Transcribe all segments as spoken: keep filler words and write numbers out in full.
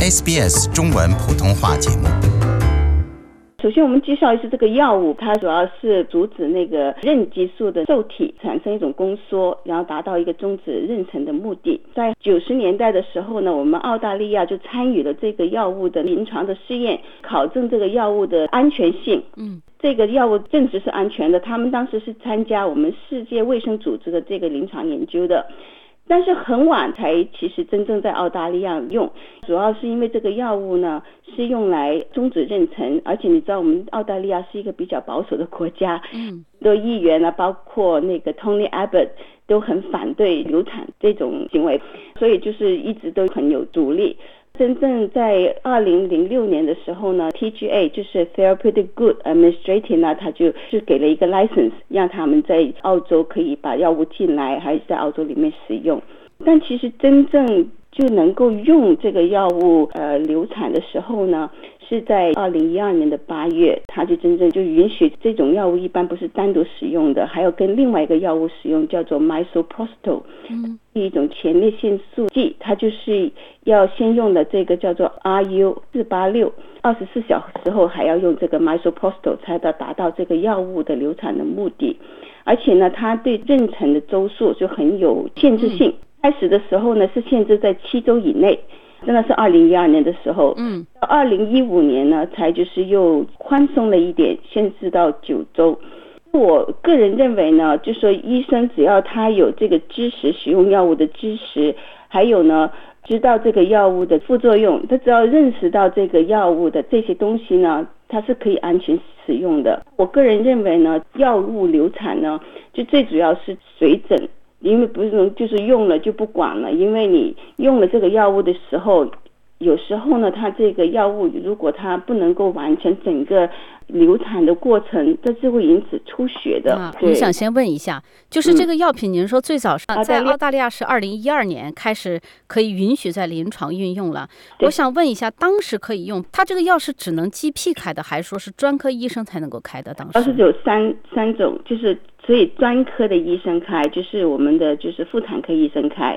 S B S 中文普通话节目。 首先我们介绍一下这个药物，它主要是阻止那个妊激素的受体产生一种宫缩，然后达到一个终止妊娠的目的。在九十年代的时候呢，我们澳大利亚就参与了这个药物的临床的试验，考证这个药物的安全性。 嗯， 这个药物证实是安全的，他们当时是参加我们世界卫生组织的这个临床研究的。但是很晚才其实真正在澳大利亚用，主要是因为这个药物呢是用来终止妊娠，而且你知道我们澳大利亚是一个比较保守的国家， 嗯， 的议员啊，包括那个 Tony Abbott 都很反对流产这种行为，所以就是一直都很有阻力。真正在二零零六年的时候呢 T G A 就是 Therapeutic Good Administration 呢，它就是给了一个 license 让他们在澳洲可以把药物进来，还是在澳洲里面使用。但其实真正就能够用这个药物呃流产的时候呢，是在二零一二年的八月，它就真正就允许这种药物一般不是单独使用的，还有跟另外一个药物使用，叫做 Misoprostol， 嗯， 一种前列腺素剂，它就是要先用的这个叫做 R U 四八六， 二十四小时后还要用这个 Misoprostol 才到达到这个药物的流产的目的。而且呢，它对妊娠的周数就很有限制性，开始的时候呢是限制在七周以内，真的是二零一二年的时候， 嗯， 到二零一五年呢才就是又宽松了一点，限制到九周。我个人认为呢，就说医生只要他有这个知识，使用药物的知识，还有呢知道这个药物的副作用，他只要认识到这个药物的这些东西呢，它是可以安全使用的。我个人认为呢，药物流产呢就最主要是水疹，因为不是能就是用了就不管了，因为你用了这个药物的时候，有时候呢它这个药物如果它不能够完成整个流产的过程，这是会引起出血的。 啊，我想先问一下，就是这个药品您说最早是、嗯、在澳大利亚是二零一二年开始可以允许在临床运用了，我想问一下当时可以用，它这个药是只能 G P 开的，还是说是专科医生才能够开的？当时当时有三三种，就是所以专科的医生开，就是我们的就是妇产科医生开，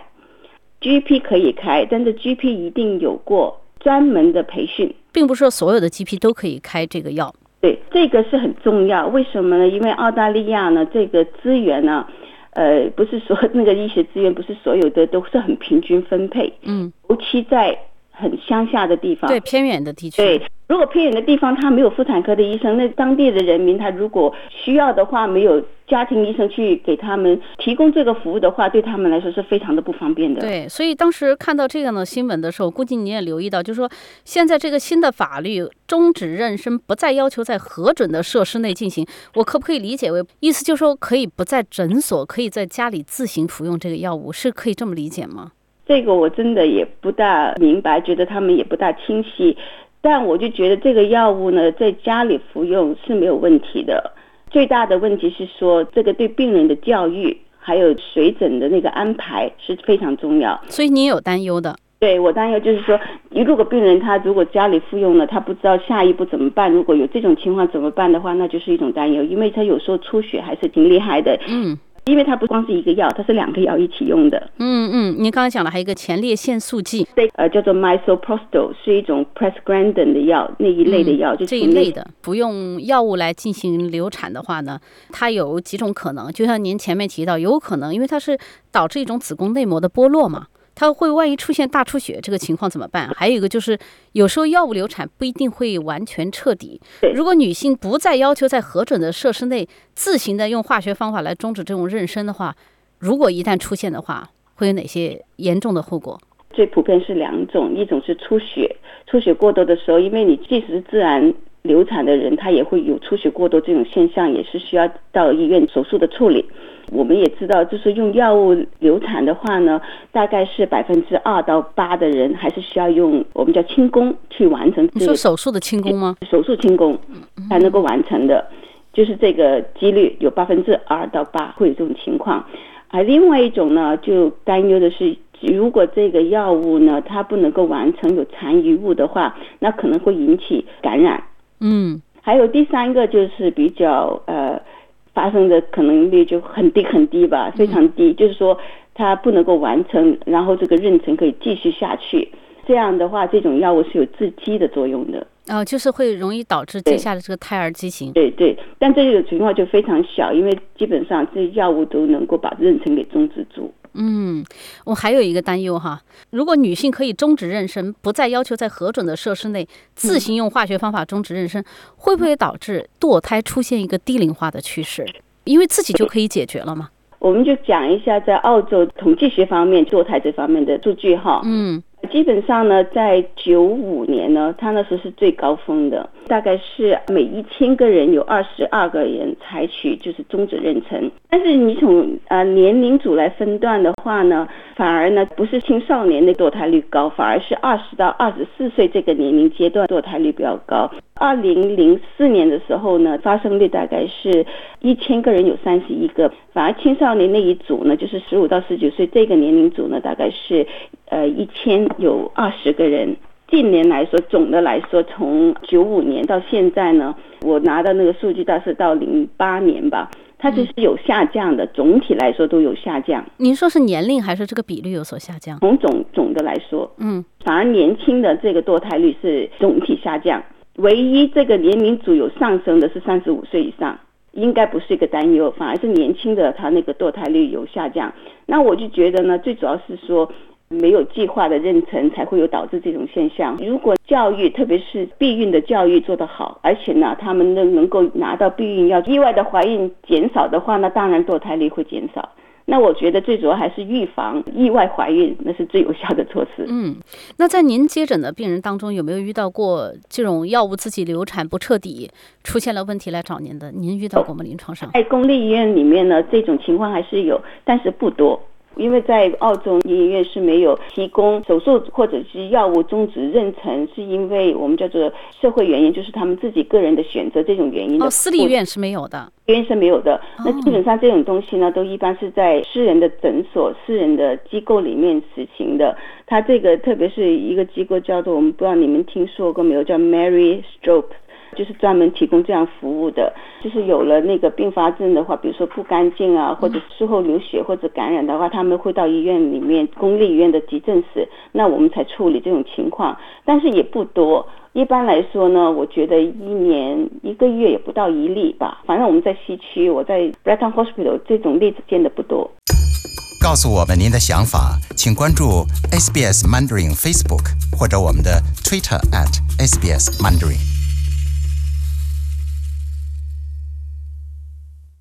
G P 可以开，但是 G P 一定有过专门的培训， 并不是说所有的 G P 都可以开这个药。 对，这个是很重要。为什么呢？因为澳大利亚呢这个资源呢呃，不是说那个医学资源不是所有的都是很平均分配， 嗯， 尤其在很乡下的地方， 对，偏远的地区， 对，如果偏远的地方他没有妇产科的医生，那当地的人民他如果需要的话，没有家庭医生去给他们提供这个服务的话，对他们来说是非常的不方便的。 对，所以当时看到这样的新闻的时候，估计你也留意到，就是说现在这个新的法律终止妊娠不再要求在核准的设施内进行，我可不可以理解为意思就是说可以不在诊所，可以在家里自行服用这个药物，是可以这么理解吗？ 这个我真的也不大明白，觉得他们也不大清晰，但我就觉得这个药物呢在家里服用是没有问题的。最大的问题是说这个对病人的教育还有水诊的那个安排是非常重要， 所以你有担忧的。 对，我担忧就是说如果病人他如果家里服用了，他不知道下一步怎么办，如果有这种情况怎么办的话，那就是一种担忧，因为他有时候出血还是挺厉害的。 嗯， 因为它不光是一个药，它是两个药一起用的。 嗯嗯，您刚才讲了还有一个前列腺素剂， 对，呃，叫做 Misoprostol， 是一种 prostaglandin 的药，那一类的药， 嗯、 就这一类的。服用药物来进行流产的话呢，它有几种可能，就像您前面提到，有可能因为它是导致一种子宫内膜的剥落嘛。它会万一出现大出血，这个情况怎么办？还有一个就是，有时候药物流产不一定会完全彻底。如果女性不再要求在核准的设施内自行的用化学方法来终止这种妊娠的话，如果一旦出现的话，会有哪些严重的后果？ 最普遍是两种，一种是出血，出血过多的时候，因为你即使是自然流产的人，他也会有出血过多这种现象，也是需要到医院手术的处理。我们也知道，就是用药物流产的话呢，大概是百分之二到八的人还是需要用我们叫清宫去完成、这个。 你说手术的清宫吗？ 手术清宫才能够完成的，就是这个几率有百分之二到八会有这种情况。而另外一种呢，就担忧的是，如果这个药物呢它不能够完成有残余物的话，那可能会引起感染。 嗯， 还有第三个就是比较呃。发生的可能率就很低很低吧，非常低，就是说它不能够完成，然后这个妊娠可以继续下去。 这样的话，这种药物是有致畸的作用的。 哦，就是会容易导致接下来这个胎儿畸形。 对对，但这个情况就非常小，因为基本上这药物都能够把妊娠给终止住。 嗯，我还有一个担忧哈，如果女性可以终止妊娠，不再要求在核准的设施内自行用化学方法终止妊娠，会不会导致堕胎出现一个低龄化的趋势？因为自己就可以解决了嘛。 我们就讲一下在澳洲统计学方面堕胎这方面的数据哈。 嗯。 基本上呢，在九五年呢，它那时候是最高峰的，大概是每一千个人有二十二个人采取就是终止妊娠。但是你从呃年龄组来分段的话呢，反而呢不是青少年的堕胎率高，反而是二十到二十四岁这个年龄阶段堕胎率比较高。二零零四年的时候呢，发生率大概是一千个人有三十一个，反而青少年那一组呢，就是十五到十九岁这个年龄组呢，大概是呃一千有二十个人。近年来说，总的来说，从九五年到现在呢，我拿到那个数据大概是到零八年吧，它就是有下降的，总体来说都有下降。 您说是年龄还是这个比率有所下降？ 从总总的来说， 嗯， 反而年轻的这个堕胎率是总体下降，唯一这个年龄组有上升的是三十五岁以上，应该不是一个担忧，反而是年轻的他那个堕胎率有下降。那我就觉得呢，最主要是说没有计划的妊娠才会有导致这种现象。如果教育，特别是避孕的教育做得好，而且呢他们能能够拿到避孕药，意外的怀孕减少的话，那当然堕胎率会减少。那我觉得最主要还是预防意外怀孕，那是最有效的措施。 嗯，那在您接诊的病人当中，有没有遇到过这种药物自己流产不彻底，出现了问题来找您的？您遇到过吗？临床上？ 在公立医院里面呢，这种情况还是有，但是不多。因为在澳洲医院是没有提供手术或者是药物终止妊娠，是因为我们叫做社会原因，就是他们自己个人的选择这种原因的。 哦，私立医院是没有的， 医院是没有的。那基本上这种东西呢，都一般是在私人的诊所、私人的机构里面实行的。它这个特别是一个机构叫做，我们不知道你们听说过没有，叫 Mary Strope。就是专门提供这样服务的，就是有了那个并发症的话，比如说不干净啊，或者术后流血或者感染的话，他们会到医院里面公立医院的急诊室，那我们才处理这种情况，但是也不多。一般来说呢，我觉得一年一个月也不到一例吧。反正我们在西区，我在 Bretton Hospital 这种例子见得不多。 告诉我们您的想法，请关注 S B S Mandarin Facebook 或者我们的 Twitter at S B S Mandarin。